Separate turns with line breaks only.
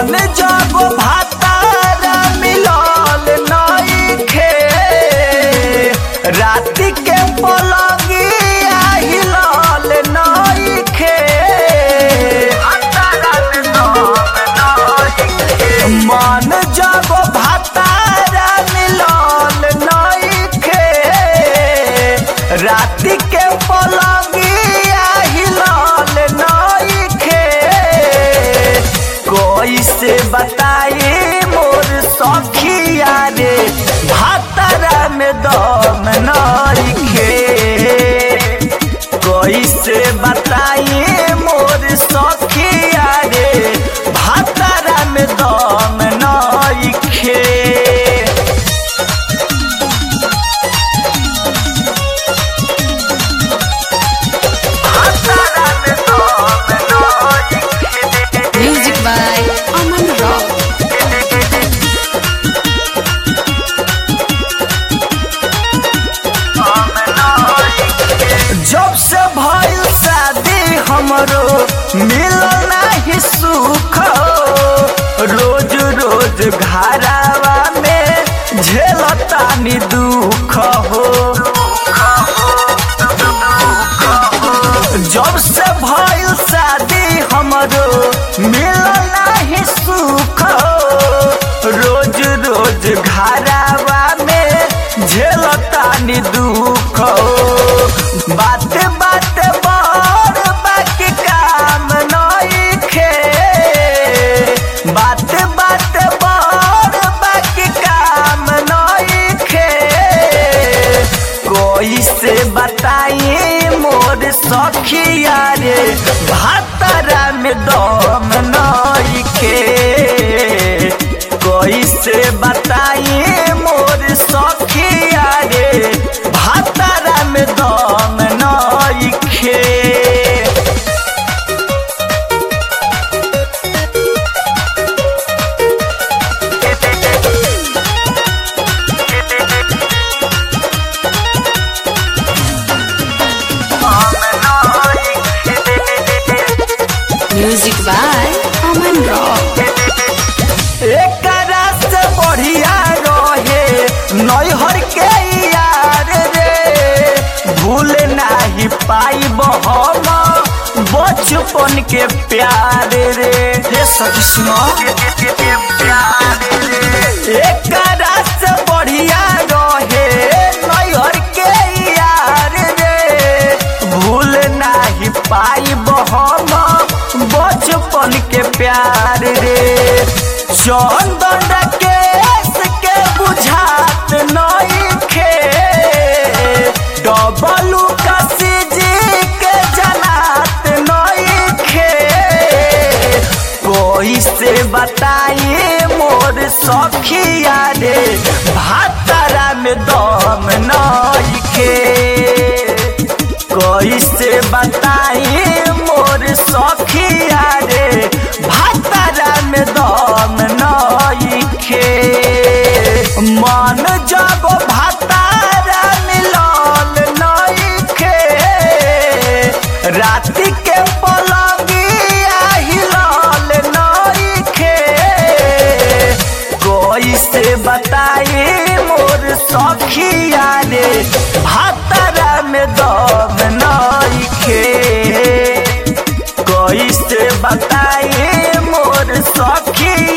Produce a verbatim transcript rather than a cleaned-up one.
मन जब भातार मिलल नइखे राति के पलंगिया हिलल नइखे मन जब भातार मिलल नइखे राति के पलंगिया हिलल नइखे कैसे बताई मोर सखिया रे भातारा में दम नइखे कैसे बताई मोर सखिया रे भातारा में दम नइखे
Music by Aman Rock.
जब से भइल शादी हमरो मिलल नाही सुख रोज रोज घरावा में झेलतानी दुख हो जब से भइल शादी हमरो मिलल नाही सुख रोज रोज घरावा में झेलतानी दुख बात बात बड़ बाकी काम नइखे बात बात बड़ बाकी काम नइखे कैसे बताई मोर सखिया रे भातारा में दम नइखे कैसे बताई मोर सखिया रे भातारा में दम नइखे
Music by Aman Rock.
एकरा से बढ़िया रहे नैहर के यार रे भूल नाही पाइब हम बचपन के प्यार रे हे सखी सुनो एकरा से बढ़िया रहे नैहर के यार रे भूल नाही पाइब हम बचपन के प्यार रे चंदन केस के बुझात नइखे डबलू कसी जी के जनात नइखे कैसे बताई मोर सखिया रे भातारा में दम नइखे कैसे बताई मोर सखिया रे भातारा में दम नइखे मन जब भातारा मिलल नइखे राति के पलंगिया हिलल नइखे कैसे बताई मोर सखिया रे भातारा में दम नइखे कैसे बताई मोर सखी